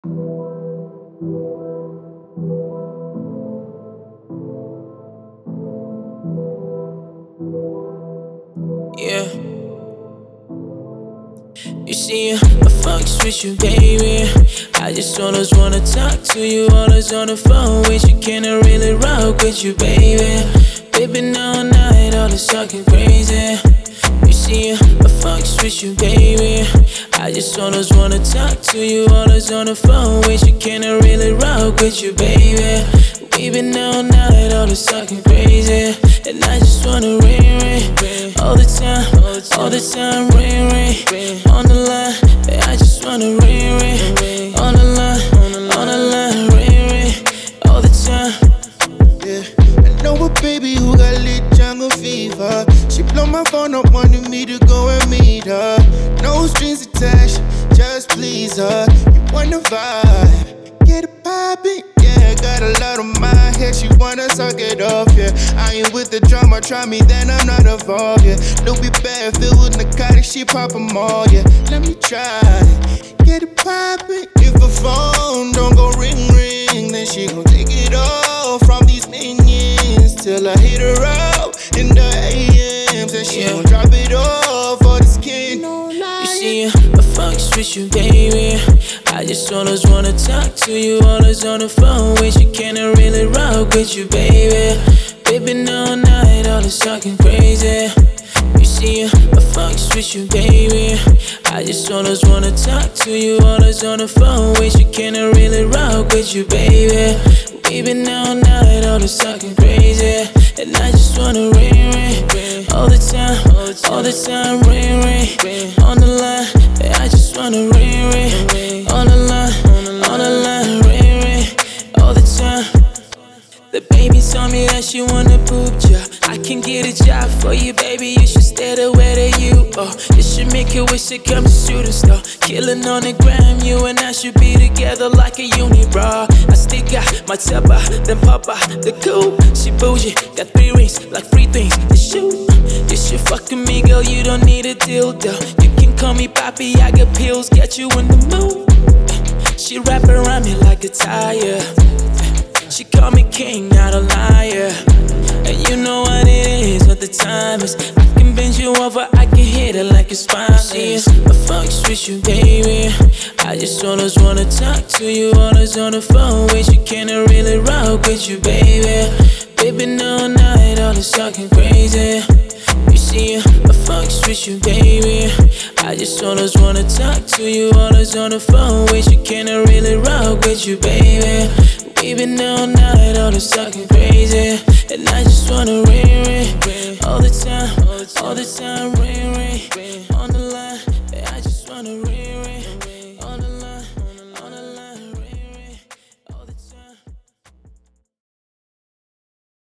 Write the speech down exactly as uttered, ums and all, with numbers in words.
Yeah. You see, I fucks with you, baby. I just always wanna talk to you, always on the phone with you. Can I really rock with you, baby? Baby, all night, all this talking crazy. You see, I fucks with you, baby. I just always wanna talk to you, always on the phone with you. Can I really rock with you, baby? We've been all night, all this talking crazy. And I just wanna ring, ring, all the time, all the time, ring, ring, on the line. Yeah, I just wanna ring, ring, on the line, on the line, ring, ring, all the time. Yeah, I know a baby who got lit jungle fever. She blow my phone up, wanting me to go and meet her. No strings attached, just please her. You wanna vibe, get it poppin'. Yeah, got a lot on my head, she wanna suck it off, yeah. I ain't with the drama, try me, then I'm not involved, yeah. Don't be bad, filled with narcotics, she pop 'em all, yeah. Let me try, get it poppin'. If a phone don't go ring, ring, then she gon' take it off from these minions till I hit her up in the A Ms, and she Yeah. gon' drop it off for the skin. You see, I fucks with you, baby. I just always wanna talk to you, always on the phone with you. Can I really rock with you, baby? Baby, all night, all this talking crazy. You see, I fucks with you, baby. I just always wanna talk to you, always on the phone with you. Can I really rock with you, baby? We've been all night, all this talking crazy. And I just wanna ring, ring, all the time, all the time, ring, ring, on the line. Yeah, I just wanna ring, ring, on the line, on the line, ring, ring, all the time. The baby told me that she wanna poop job. I can get a job for you, baby. You should stay the way that you are. You should make it wish it comes to shooting star. Killing on the gram, you and I should be together like a unibrow. I still got my tupper, then papa, the coupe. She bougie, got three rings, like three things to shoot. You should fuck with me, girl, you don't need a dildo. You can call me papi, I got pills, get you in the mood. She wrap around me like a tire. She call me king, not a liar. And you know what it is, what the time is. I can bend you over, I can hit it like a spineless. I fucks with you, baby. I just always wanna talk to you, always on the phone with you. Can I really rock with you, baby? Baby, all night, all this talking crazy. You see, I fucks with you, baby. I just always wanna talk to you, always on the phone with you. Can I really rock with you, baby? We've been all night, all this talking crazy. And I just wanna ring, ring, all the time, all the time, ring, ring.